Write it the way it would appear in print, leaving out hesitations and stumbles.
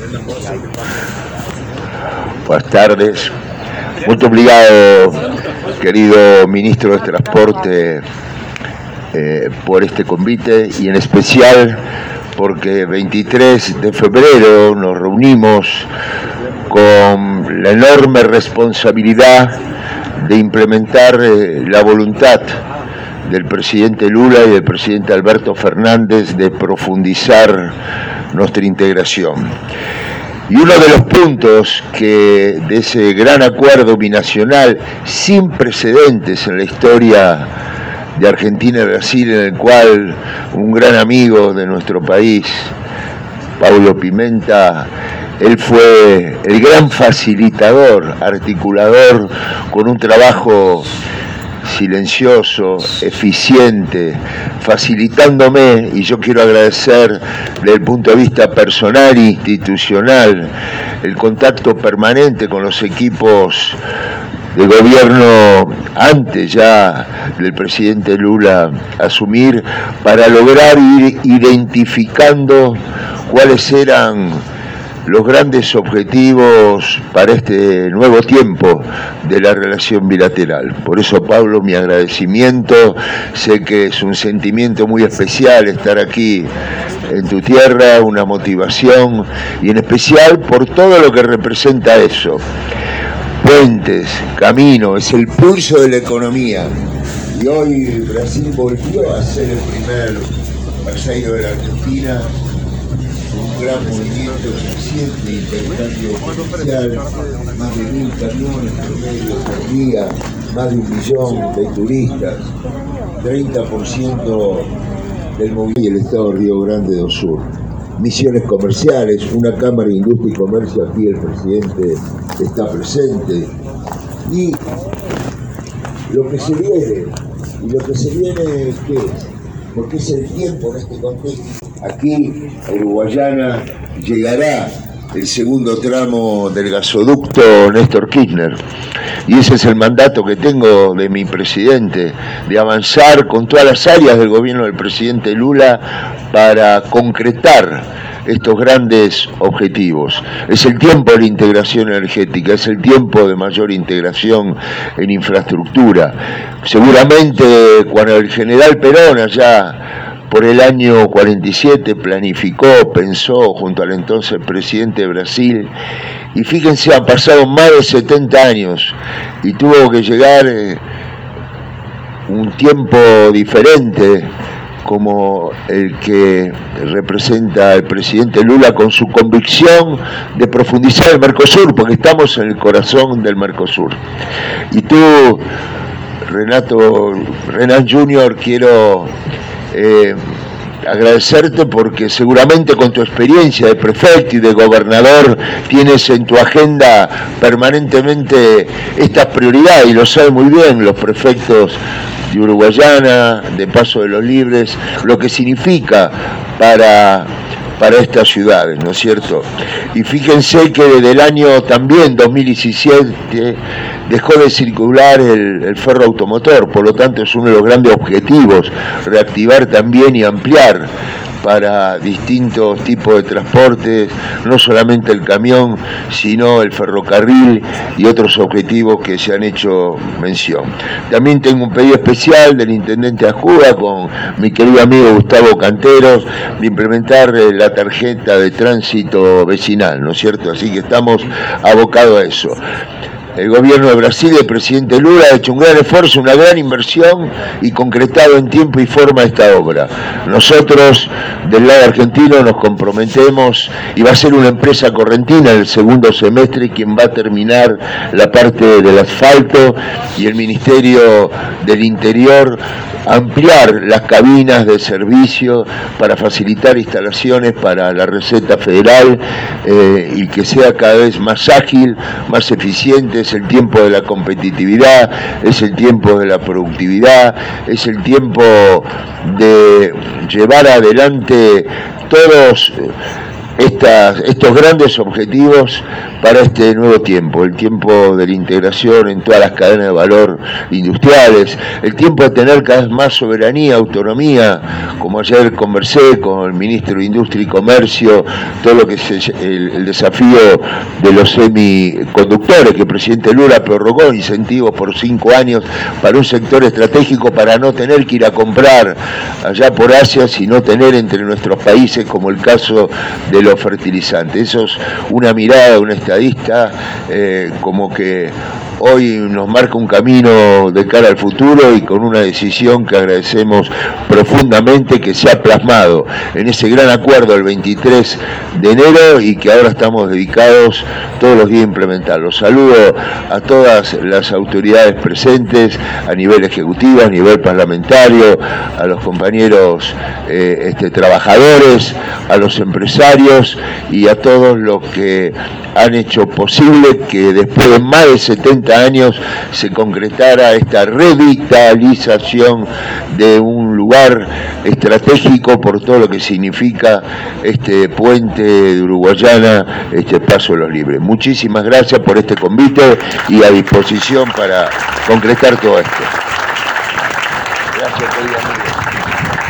Buenas tardes. Muy obrigado, querido ministro de Transporte, por este convite y en especial porque 23 de febrero nos reunimos con la enorme responsabilidad de implementar la voluntad del presidente Lula y del presidente Alberto Fernández de profundizar nuestra integración. Y uno de los puntos de ese gran acuerdo binacional sin precedentes en la historia de Argentina y Brasil, en el cual un gran amigo de nuestro país, Paulo Pimenta, él fue el gran facilitador, articulador, con un trabajo silencioso, eficiente, facilitándome, y yo quiero agradecer desde el punto de vista personal e institucional el contacto permanente con los equipos de gobierno antes ya del presidente Lula asumir, para lograr ir identificando cuáles eran los grandes objetivos para este nuevo tiempo de la relación bilateral. Por eso, Pablo, mi agradecimiento. Sé que es un sentimiento muy especial estar aquí en tu tierra, una motivación, y en especial por todo lo que representa eso. Puentes, camino, es el pulso de la economía. Y hoy Brasil volvió a ser el primer vasallo de la Argentina. Un gran movimiento creciente de intercambio comercial, más de 1000 camiones promedio por día, más de 1 millón de turistas, 30% del movimiento y el estado de Río Grande do Sur. Misiones comerciales, una Cámara de Industria y Comercio, aquí el presidente está presente. Y lo que se viene, ¿qué es? Porque es el tiempo en este contexto. Aquí, a Uruguayana, llegará el segundo tramo del gasoducto Néstor Kirchner. Y ese es el mandato que tengo de mi presidente, de avanzar con todas las áreas del gobierno del presidente Lula para concretar estos grandes objetivos. Es el tiempo de la integración energética, es el tiempo de mayor integración en infraestructura. Seguramente cuando el general Perón allá por el año 47 planificó, pensó junto al entonces presidente de Brasil, y fíjense, han pasado más de 70 años y tuvo que llegar un tiempo diferente como el que representa el presidente Lula, con su convicción de profundizar el Mercosur, porque estamos en el corazón del Mercosur. Y tú, Renan Junior, quiero agradecerte porque seguramente con tu experiencia de prefecto y de gobernador tienes en tu agenda permanentemente estas prioridades, y lo saben muy bien los prefectos de Uruguayana, de Paso de los Libres, lo que significa para estas ciudades, ¿no es cierto? Y fíjense que desde el año también 2017 dejó de circular el ferro automotor, por lo tanto es uno de los grandes objetivos, reactivar también y ampliar para distintos tipos de transportes, no solamente el camión, sino el ferrocarril y otros objetivos que se han hecho mención. También tengo un pedido especial del intendente Ajuda con mi querido amigo Gustavo Canteros de implementar la tarjeta de tránsito vecinal, ¿no es cierto? Así que estamos abocados a eso. El gobierno de Brasil, el presidente Lula, ha hecho un gran esfuerzo, una gran inversión y concretado en tiempo y forma esta obra. Nosotros, del lado argentino, nos comprometemos y va a ser una empresa correntina en el segundo semestre quien va a terminar la parte del asfalto, y el Ministerio del Interior ampliar las cabinas de servicio para facilitar instalaciones para la receta federal y que sea cada vez más ágil, más eficiente. Es el tiempo de la competitividad, es el tiempo de la productividad, es el tiempo de llevar adelante todos estos grandes objetivos para este nuevo tiempo, el tiempo de la integración en todas las cadenas de valor industriales, el tiempo de tener cada vez más soberanía, autonomía, como ayer conversé con el ministro de Industria y Comercio, todo lo que es el desafío de los semiconductores, que el presidente Lula prorrogó incentivos por 5 años para un sector estratégico, para no tener que ir a comprar allá por Asia, sino tener entre nuestros países, como el caso de los fertilizantes. Eso es una mirada de un estadista, como que hoy nos marca un camino de cara al futuro y con una decisión que agradecemos profundamente, que se ha plasmado en ese gran acuerdo el 23 de enero y que ahora estamos dedicados todos los días a implementarlo. Saludo a todas las autoridades presentes a nivel ejecutivo, a nivel parlamentario, a los compañeros trabajadores, a los empresarios y a todos los que han hecho posible que después de más de 70 años se concretara esta revitalización de un lugar estratégico por todo lo que significa este puente de Uruguayana, este Paso de los Libres. Muchísimas gracias por este convite y a disposición para concretar todo esto. Gracias, querido amigo.